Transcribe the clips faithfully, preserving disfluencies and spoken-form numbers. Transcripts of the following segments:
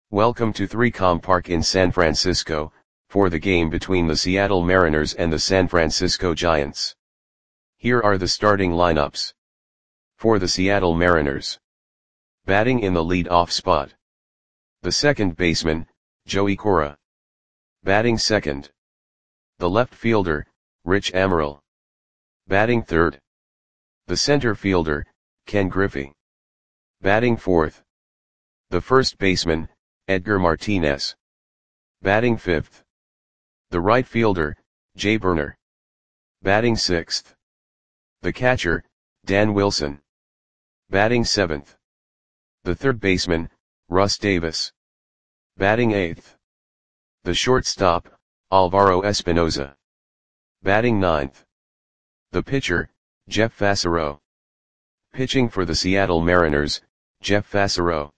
Welcome to three com Park in San Francisco, for the game between the Seattle Mariners and the San Francisco Giants. Here are the starting lineups. For the Seattle Mariners. Batting in the lead-off spot. The second baseman, Joey Cora. Batting second. The left fielder, Rich Amaral. Batting third. The center fielder, Ken Griffey. Batting fourth. The first baseman, Edgar Martinez. Batting fifth. The right fielder, Jay Buhner. Batting sixth. The catcher, Dan Wilson. Batting seventh. The third baseman, Russ Davis. Batting eighth. The shortstop, Alvaro Espinoza. Batting ninth. The pitcher, Jeff Fassero. Pitching for the Seattle Mariners, Jeff Fassero.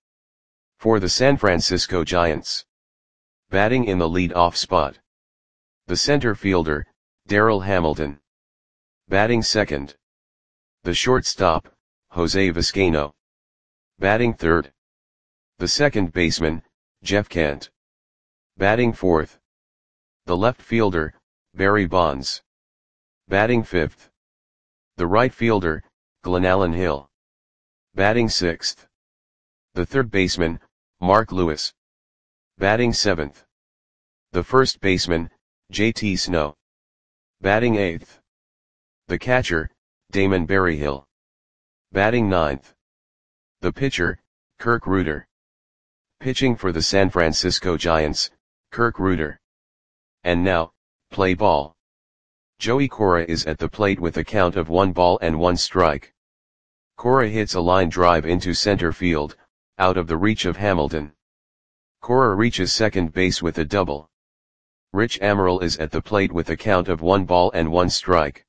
For the San Francisco Giants. Batting in the lead-off spot. The center fielder, Darryl Hamilton. Batting second. The shortstop, Jose Vizcaino. Batting third. The second baseman, Jeff Kent. Batting fourth. The left fielder, Barry Bonds. Batting fifth. The right fielder, Glenallen Hill. Batting sixth. The third baseman, Mark Lewis. Batting seventh. The first baseman, J T Snow. Batting eighth. The catcher, Damon Berryhill. Batting ninth. The pitcher, Kirk Reuter. Pitching for the San Francisco Giants, Kirk Reuter. And now, play ball. Joey Cora is at the plate with a count of one ball and one strike. Cora hits a line drive into center field, out of the reach of Hamilton. Cora reaches second base with a double. Rich Amaral is at the plate with a count of one ball and one strike.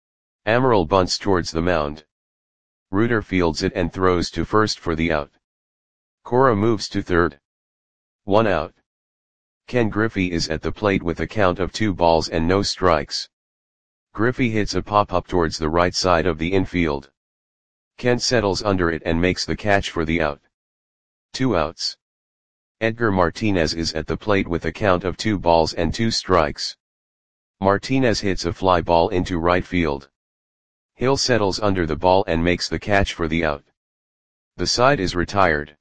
Amaral bunts towards the mound. Reuter fields it and throws to first for the out. Cora moves to third. One out. Ken Griffey is at the plate with a count of two balls and no strikes. Griffey hits a pop-up towards the right side of the infield. Kent settles under it and makes the catch for the out. Two outs. Edgar Martinez is at the plate with a count of two balls and two strikes. Martinez hits a fly ball into right field. Hill settles under the ball and makes the catch for the out. The side is retired.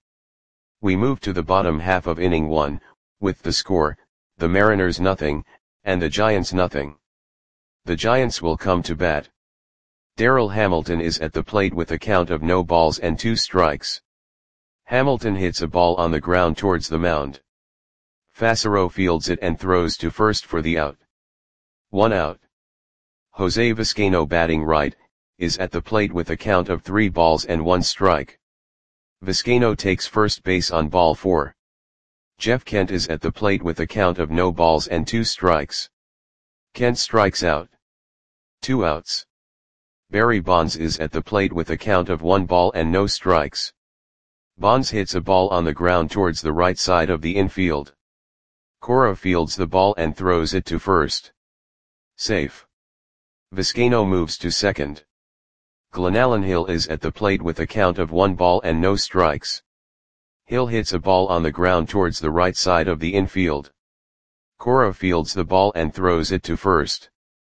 We move to the bottom half of inning one, with the score, the Mariners nothing, and the Giants nothing. The Giants will come to bat. Darryl Hamilton is at the plate with a count of no balls and two strikes. Hamilton hits a ball on the ground towards the mound. Fassero fields it and throws to first for the out. One out. Jose Vizcaino, batting right, is at the plate with a count of three balls and one strike. Vizcaino takes first base on ball four. Jeff Kent is at the plate with a count of no balls and two strikes. Kent strikes out. Two outs. Barry Bonds is at the plate with a count of one ball and no strikes. Bonds hits a ball on the ground towards the right side of the infield. Cora fields the ball and throws it to first. Safe. Vizcaino moves to second. Glenallen Hill is at the plate with a count of one ball and no strikes. Hill hits a ball on the ground towards the right side of the infield. Cora fields the ball and throws it to first.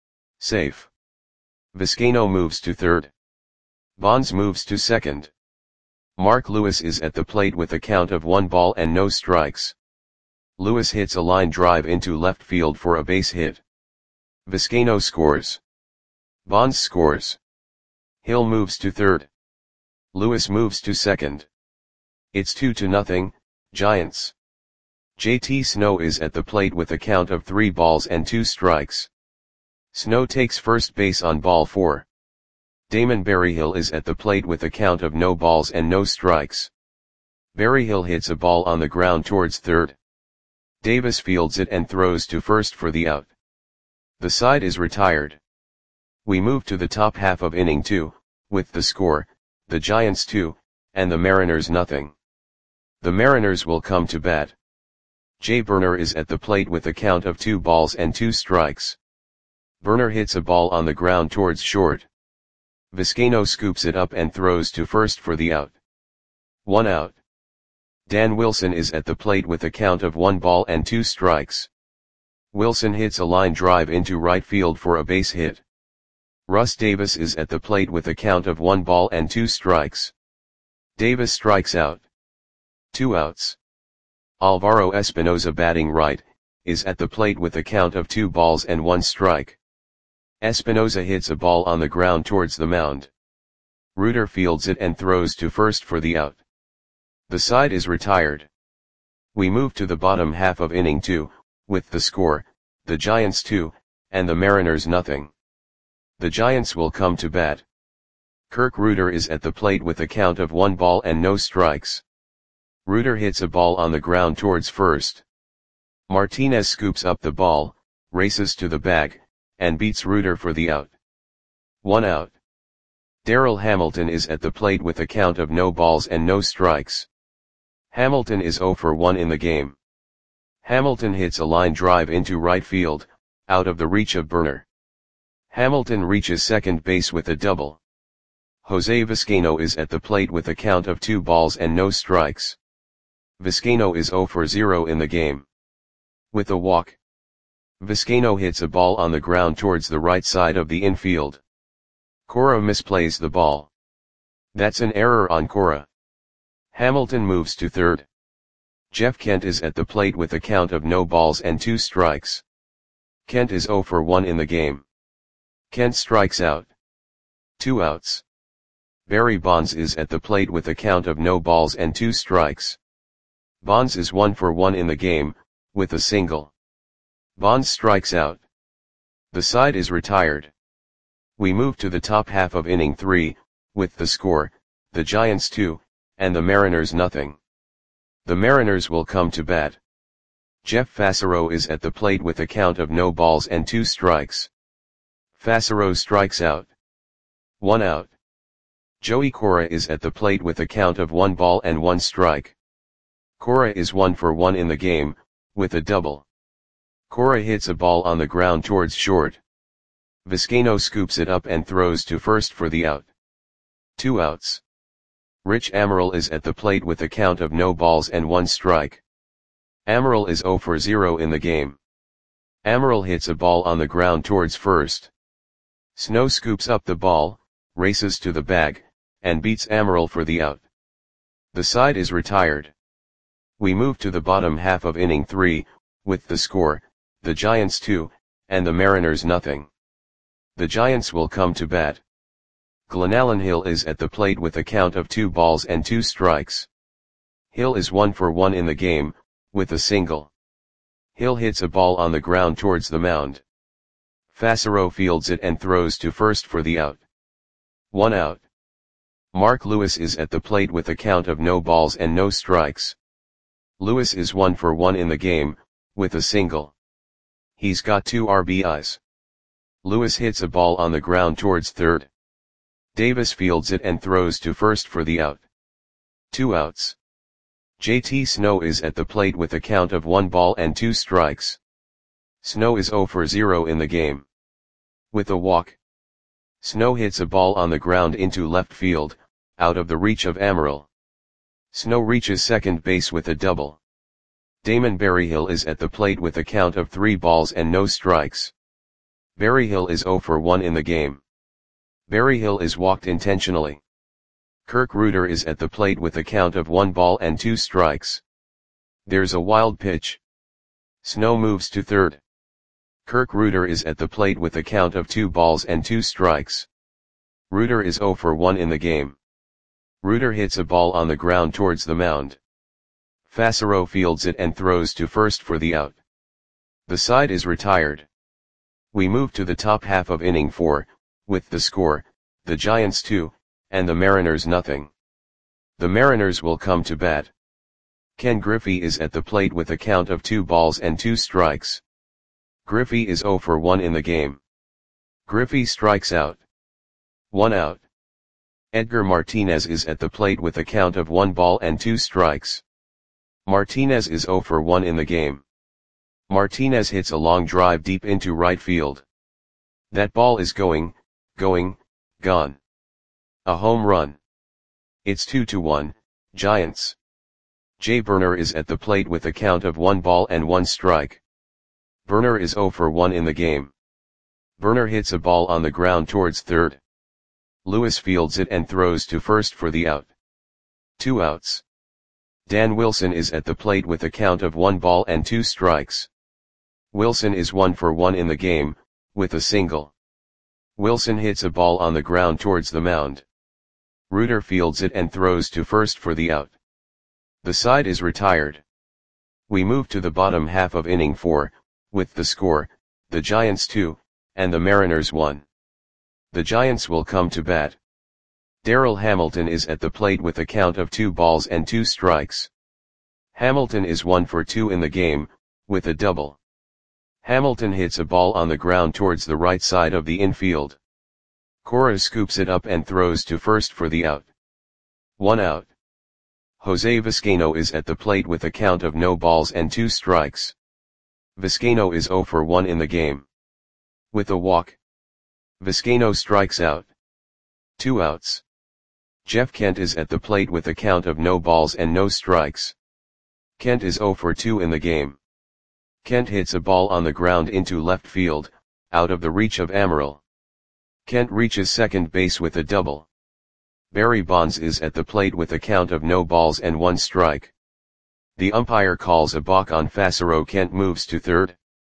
Safe. Vizcaino moves to third. Bonds moves to second. Mark Lewis is at the plate with a count of one ball and no strikes. Lewis hits a line drive into left field for a base hit. Vizcaino scores. Bonds scores. Hill moves to third. Lewis moves to second. It's two to nothing, Giants. J T Snow is at the plate with a count of three balls and two strikes. Snow takes first base on ball four. Damon Berryhill is at the plate with a count of no balls and no strikes. Berryhill hits a ball on the ground towards third. Davis fields it and throws to first for the out. The side is retired. We move to the top half of inning two, with the score, the Giants two, and the Mariners nothing. The Mariners will come to bat. Jay Buhner is at the plate with a count of two balls and two strikes. Buhner hits a ball on the ground towards short. Vizcaino scoops it up and throws to first for the out. One out. Dan Wilson is at the plate with a count of one ball and two strikes. Wilson hits a line drive into right field for a base hit. Russ Davis is at the plate with a count of one ball and two strikes. Davis strikes out. Two outs. Alvaro Espinoza, batting right, is at the plate with a count of two balls and one strike. Espinoza hits a ball on the ground towards the mound. Reuter fields it and throws to first for the out. The side is retired. We move to the bottom half of inning two, with the score, the Giants two, and the Mariners nothing. The Giants will come to bat. Kirk Reuter is at the plate with a count of one ball and no strikes. Reuter hits a ball on the ground towards first. Martinez scoops up the ball, races to the bag, and beats Reuter for the out. One out. Darryl Hamilton is at the plate with a count of no balls and no strikes. Hamilton is oh for one in the game. Hamilton hits a line drive into right field, out of the reach of Burner. Hamilton reaches second base with a double. Jose Vizcaino is at the plate with a count of two balls and no strikes. Vizcaino is oh for zero in the game. With a walk, Vizcaino hits a ball on the ground towards the right side of the infield. Cora misplays the ball. That's an error on Cora. Hamilton moves to third. Jeff Kent is at the plate with a count of no balls and two strikes. Kent is oh for one in the game. Kent strikes out. Two outs. Barry Bonds is at the plate with a count of no balls and two strikes. Bonds is one for one in the game, with a single. Bonds strikes out. The side is retired. We move to the top half of inning three, with the score, the Giants two, and the Mariners nothing. The Mariners will come to bat. Jeff Fassero is at the plate with a count of no balls and two strikes. Fassero strikes out. One out. Joey Cora is at the plate with a count of one ball and one strike. Cora is one for one in the game, with a double. Cora hits a ball on the ground towards short. Vizcaino scoops it up and throws to first for the out. Two outs. Rich Amaral is at the plate with a count of no balls and one strike. Amaral is oh for zero in the game. Amaral hits a ball on the ground towards first. Snow scoops up the ball, races to the bag, and beats Amaral for the out. The side is retired. We move to the bottom half of inning three, with the score, the Giants two, and the Mariners nothing. The Giants will come to bat. Glenallen Hill is at the plate with a count of two balls and two strikes. Hill is one for one in the game, with a single. Hill hits a ball on the ground towards the mound. Fassero fields it and throws to first for the out. One out. Mark Lewis is at the plate with a count of no balls and no strikes. Lewis is one for one in the game, with a single. He's got two R B Is. Lewis hits a ball on the ground towards third. Davis fields it and throws to first for the out. Two outs. J T Snow is at the plate with a count of one ball and two strikes. Snow is oh for zero in the game. With a walk, Snow hits a ball on the ground into left field, out of the reach of Amaral. Snow reaches second base with a double. Damon Berryhill is at the plate with a count of three balls and no strikes. Berryhill is oh for one in the game. Berryhill is walked intentionally. Kirk Reuter is at the plate with a count of one ball and two strikes. There's a wild pitch. Snow moves to third. Kirk Reuter is at the plate with a count of two balls and two strikes. Reuter is oh for one in the game. Reuter hits a ball on the ground towards the mound. Fassero fields it and throws to first for the out. The side is retired. We move to the top half of inning four, with the score, the Giants two, and the Mariners nothing. The Mariners will come to bat. Ken Griffey is at the plate with a count of two balls and two strikes. Griffey is oh for one in the game. Griffey strikes out. One out. Edgar Martinez is at the plate with a count of one ball and two strikes. Martinez is oh for one in the game. Martinez hits a long drive deep into right field. That ball is going, going, gone. A home run. It's two to one, Giants. Jay Burner is at the plate with a count of one ball and one strike. Burner is zero for one in the game. Burner hits a ball on the ground towards third. Lewis fields it and throws to first for the out. Two outs. Dan Wilson is at the plate with a count of one ball and two strikes. Wilson is one for one in the game, with a single. Wilson hits a ball on the ground towards the mound. Reuter fields it and throws to first for the out. The side is retired. We move to the bottom half of inning four, with the score, the Giants two, and the Mariners one. The Giants will come to bat. Darrell Hamilton is at the plate with a count of two balls and two strikes. Hamilton is one for two in the game, with a double. Hamilton hits a ball on the ground towards the right side of the infield. Cora scoops it up and throws to first for the out. One out. Jose Vizcaino is at the plate with a count of no balls and two strikes. Vizcaino is zero for one in the game. With a walk, Vizcaino strikes out. Two outs. Jeff Kent is at the plate with a count of no balls and no strikes. Kent is zero for two in the game. Kent hits a ball on the ground into left field, out of the reach of Amaral. Kent reaches second base with a double. Barry Bonds is at the plate with a count of no balls and one strike. The umpire calls a balk on Fassero. Kent moves to third.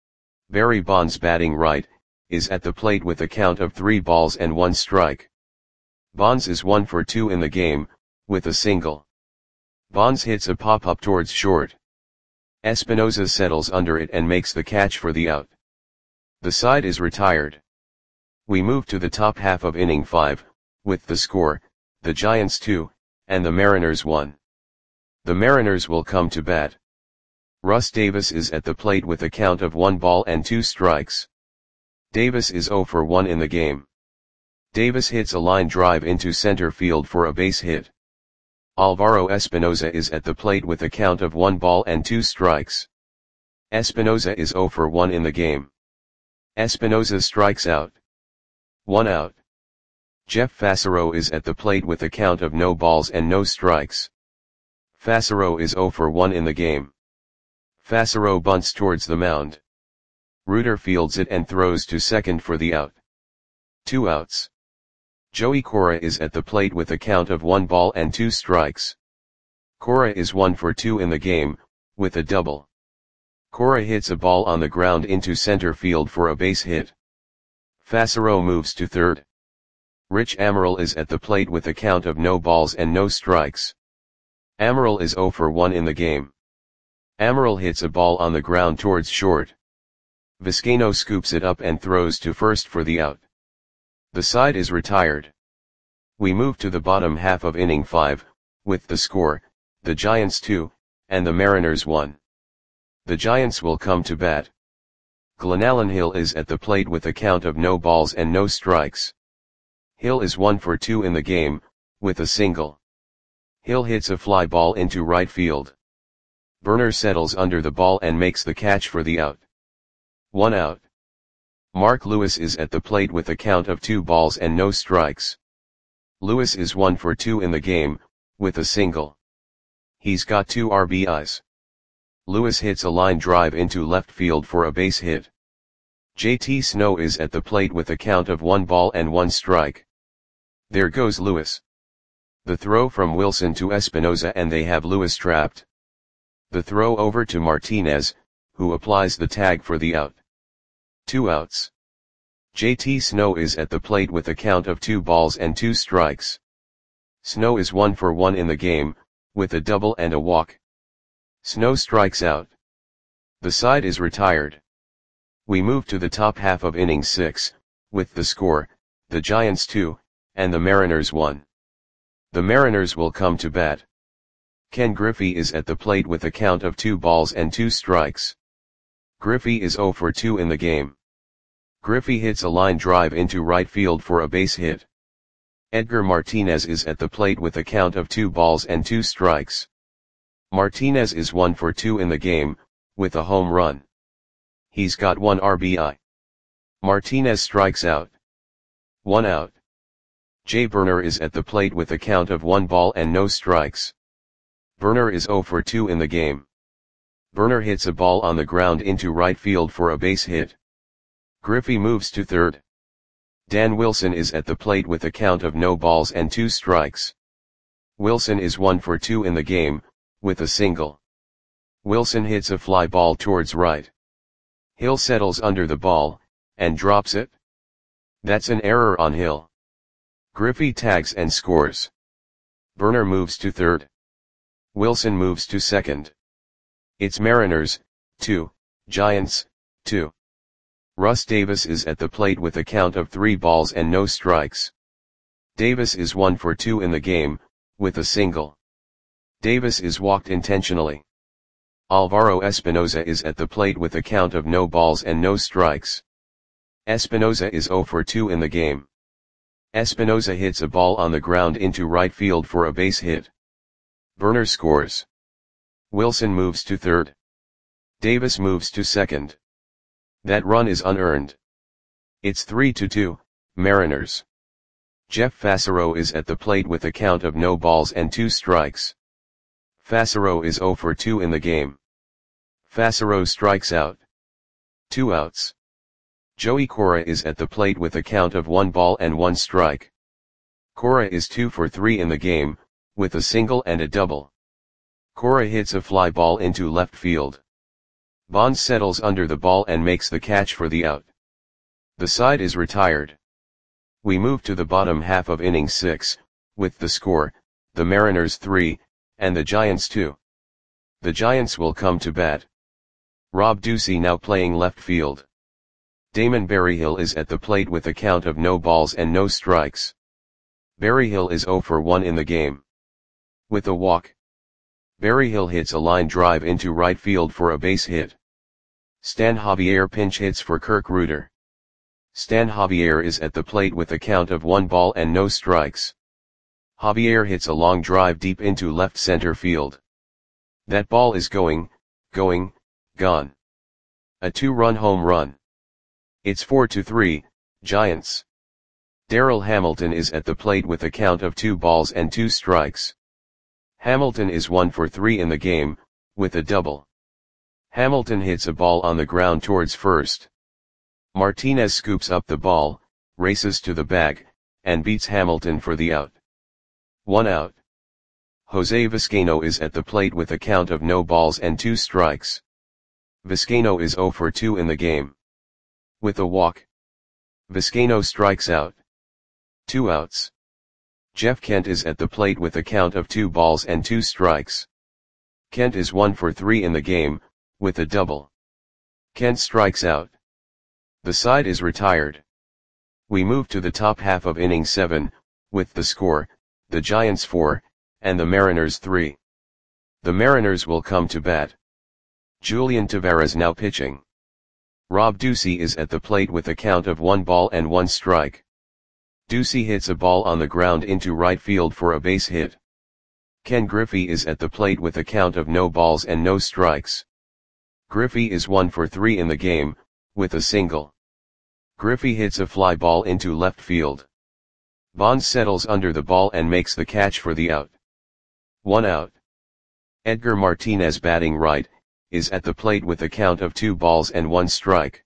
Barry Bonds, batting right, is at the plate with a count of three balls and one strike. Bonds is one for two in the game, with a single. Bonds hits a pop-up towards short. Espinosa settles under it and makes the catch for the out. The side is retired. We move to the top half of inning five, with the score, the Giants two, and the Mariners one. The Mariners will come to bat. Russ Davis is at the plate with a count of one ball and two strikes. Davis is zero for one in the game. Davis hits a line drive into center field for a base hit. Alvaro Espinosa is at the plate with a count of one ball and two strikes. Espinosa is zero for one in the game. Espinosa strikes out. One out. Jeff Fassero is at the plate with a count of no balls and no strikes. Fassero is zero for one in the game. Fassero bunts towards the mound. Reuter fields it and throws to second for the out. Two outs. Joey Cora is at the plate with a count of one ball and two strikes. Cora is one for two in the game, with a double. Cora hits a ball on the ground into center field for a base hit. Fassero moves to third. Rich Amaral is at the plate with a count of no balls and no strikes. Amaral is zero for one in the game. Amaral hits a ball on the ground towards short. Vizcaino scoops it up and throws to first for the out. The side is retired. We move to the bottom half of inning five, with the score, the Giants two, and the Mariners one. The Giants will come to bat. Glenallen Hill is at the plate with a count of no balls and no strikes. Hill is one for two in the game, with a single. Hill hits a fly ball into right field. Burner settles under the ball and makes the catch for the out. One out. Mark Lewis is at the plate with a count of two balls and no strikes. Lewis is one for two in the game, with a single. He's got two R B Is. Lewis hits a line drive into left field for a base hit. J T Snow is at the plate with a count of one ball and one strike. There goes Lewis. The throw from Wilson to Espinosa and they have Lewis trapped. The throw over to Martinez, who applies the tag for the out. Two outs. J T Snow is at the plate with a count of two balls and two strikes. Snow is one for one in the game, with a double and a walk. Snow strikes out. The side is retired. We move to the top half of inning six, with the score, the Giants two, and the Mariners one. The Mariners will come to bat. Ken Griffey is at the plate with a count of two balls and two strikes. Griffey is zero for two in the game. Griffey hits a line drive into right field for a base hit. Edgar Martinez is at the plate with a count of two balls and two strikes. Martinez is one for two in the game, with a home run. He's got one R B I. Martinez strikes out. One out. Jay Burner is at the plate with a count of one ball and no strikes. Verner is zero for two in the game. Verner hits a ball on the ground into right field for a base hit. Griffey moves to third. Dan Wilson is at the plate with a count of no balls and two strikes. Wilson is one for two in the game, with a single. Wilson hits a fly ball towards right. Hill settles under the ball, and drops it. That's an error on Hill. Griffey tags and scores. Verner moves to third. Wilson moves to second. It's Mariners, two, Giants, two. Russ Davis is at the plate with a count of three balls and no strikes. Davis is one for two in the game, with a single. Davis is walked intentionally. Alvaro Espinoza is at the plate with a count of no balls and no strikes. Espinoza is zero for two in the game. Espinoza hits a ball on the ground into right field for a base hit. Verner scores. Wilson moves to third. Davis moves to second. That run is unearned. It's three to two, Mariners. Jeff Fassero is at the plate with a count of no balls and two strikes. Fassero is zero for two in the game. Fassero strikes out. Two outs. Joey Cora is at the plate with a count of one ball and one strike. Cora is two for three in the game, with a single and a double. Cora hits a fly ball into left field. Bonds settles under the ball and makes the catch for the out. The side is retired. We move to the bottom half of inning six, with the score, the Mariners three, and the Giants two. The Giants will come to bat. Rob Ducey now playing left field. Damon Berryhill is at the plate with a count of no balls and no strikes. Berryhill is zero for one in the game. With a walk. Berryhill hits a line drive into right field for a base hit. Stan Javier pinch hits for Kirk Rueter. Stan Javier is at the plate with a count of one ball and no strikes. Javier hits a long drive deep into left center field. That ball is going, going, gone. A two-run home run. It's four to three, Giants. Darryl Hamilton is at the plate with a count of two balls and two strikes. Hamilton is one for three in the game, with a double. Hamilton hits a ball on the ground towards first. Martinez scoops up the ball, races to the bag, and beats Hamilton for the out. One out. Jose Vizcaino is at the plate with a count of no balls and two strikes. Vizcaino is zero for two in the game. With a walk. Vizcaino strikes out. Two outs. Jeff Kent is at the plate with a count of two balls and two strikes. Kent is one for three in the game, with a double. Kent strikes out. The side is retired. We move to the top half of inning seven, with the score, the Giants four, and the Mariners three. The Mariners will come to bat. Julian Taveras now pitching. Rob Ducey is at the plate with a count of one ball and one strike. Ducey hits a ball on the ground into right field for a base hit. Ken Griffey is at the plate with a count of no balls and no strikes. Griffey is one for three in the game, with a single. Griffey hits a fly ball into left field. Bonds settles under the ball and makes the catch for the out. One out. Edgar Martinez batting right, is at the plate with a count of two balls and one strike.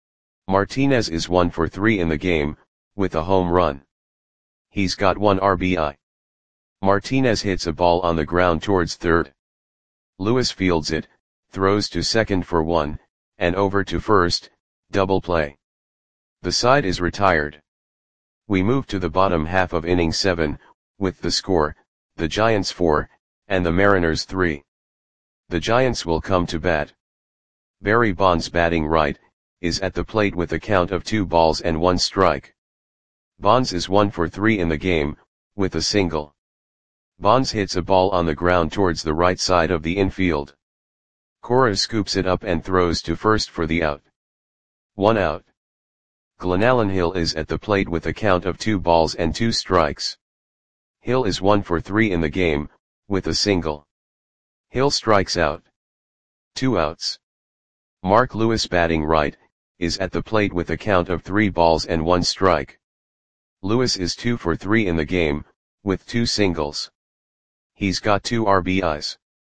Martinez is one for three in the game, with a home run. He's got one R B I. Martinez hits a ball on the ground towards third. Lewis fields it, throws to second for one, and over to first, double play. The side is retired. We move to the bottom half of inning seven, with the score, the Giants four, and the Mariners three. The Giants will come to bat. Barry Bonds batting right, is at the plate with a count of two balls and one strike. Bonds is one for three in the game, with a single. Bonds hits a ball on the ground towards the right side of the infield. Cora scoops it up and throws to first for the out. One out. Glenallen Hill is at the plate with a count of two balls and two strikes. Hill is one for three in the game, with a single. Hill strikes out. Two outs. Mark Lewis batting right, is at the plate with a count of three balls and one strike. Lewis is two for three in the game, with two singles. He's got two R B Is.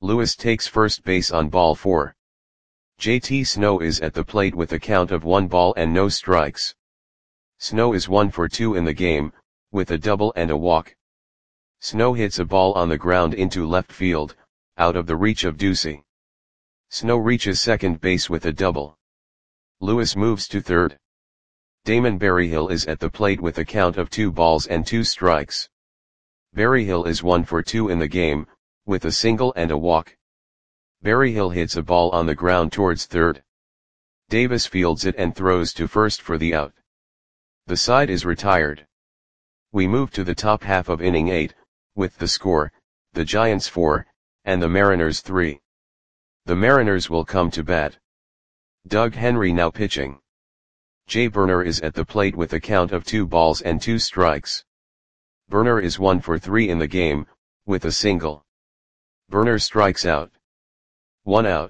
Lewis takes first base on ball four. J T Snow is at the plate with a count of one ball and no strikes. Snow is one for two in the game, with a double and a walk. Snow hits a ball on the ground into left field, out of the reach of Ducey. Snow reaches second base with a double. Lewis moves to third. Damon Berryhill is at the plate with a count of two balls and two strikes. Berryhill is one for two in the game, with a single and a walk. Berryhill hits a ball on the ground towards third. Davis fields it and throws to first for the out. The side is retired. We move to the top half of inning eight, with the score, the Giants four, and the Mariners three. The Mariners will come to bat. Doug Henry now pitching. Jay Burner is at the plate with a count of two balls and two strikes. Burner is one for three in the game, with a single. Burner strikes out. One out.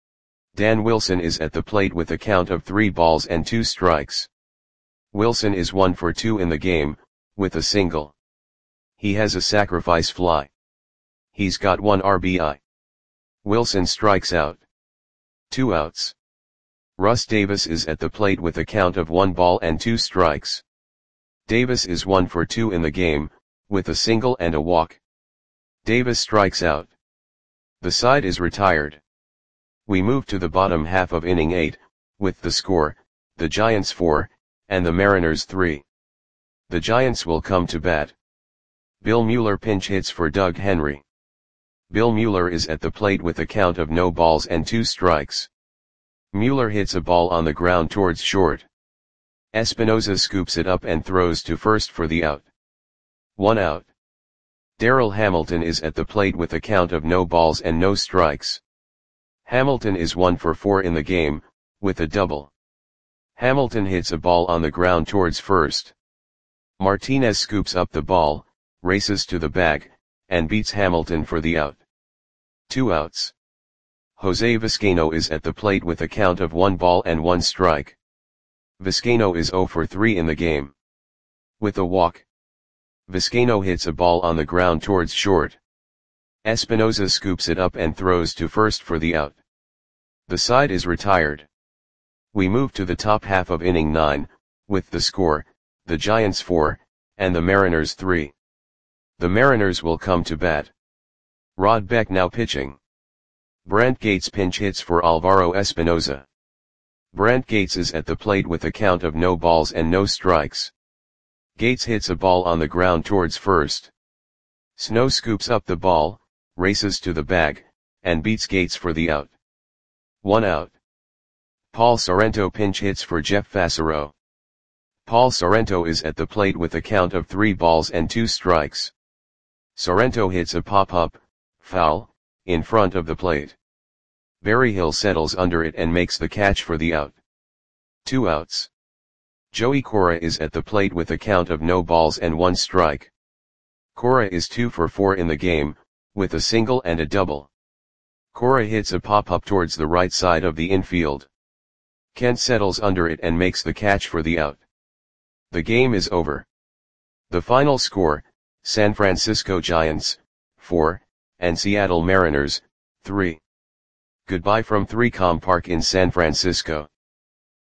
Dan Wilson is at the plate with a count of three balls and two strikes. Wilson is one for two in the game, with a single. He has a sacrifice fly. He's got one R B I. Wilson strikes out. Two outs. Russ Davis is at the plate with a count of one ball and two strikes. Davis is one for two in the game, with a single and a walk. Davis strikes out. The side is retired. We move to the bottom half of inning eight, with the score, the Giants four, and the Mariners three. The Giants will come to bat. Bill Mueller pinch hits for Doug Henry. Bill Mueller is at the plate with a count of no balls and two strikes. Mueller hits a ball on the ground towards short. Espinoza scoops it up and throws to first for the out. One out. Darrell Hamilton is at the plate with a count of no balls and no strikes. Hamilton is one for four in the game, with a double. Hamilton hits a ball on the ground towards first. Martinez scoops up the ball, races to the bag, and beats Hamilton for the out. Two outs. Jose Vizcaino is at the plate with a count of one ball and one strike. Vizcaino is zero for three in the game. With a walk. Vizcaino hits a ball on the ground towards short. Espinoza scoops it up and throws to first for the out. The side is retired. We move to the top half of inning nine, with the score, the Giants four, and the Mariners three. The Mariners will come to bat. Rod Beck now pitching. Brant Gates pinch hits for Alvaro Espinoza. Brant Gates is at the plate with a count of no balls and no strikes. Gates hits a ball on the ground towards first. Snow scoops up the ball, races to the bag, and beats Gates for the out. One out. Paul Sorrento pinch hits for Jeff Fassero. Paul Sorrento is at the plate with a count of three balls and two strikes. Sorrento hits a pop-up, foul, in front of the plate. Berryhill settles under it and makes the catch for the out. Two outs. Joey Cora is at the plate with a count of no balls and one strike. Cora is two for four in the game, with a single and a double. Cora hits a pop-up towards the right side of the infield. Kent settles under it and makes the catch for the out. The game is over. The final score, San Francisco Giants, four, and Seattle Mariners, three. Goodbye from three Com Park in San Francisco.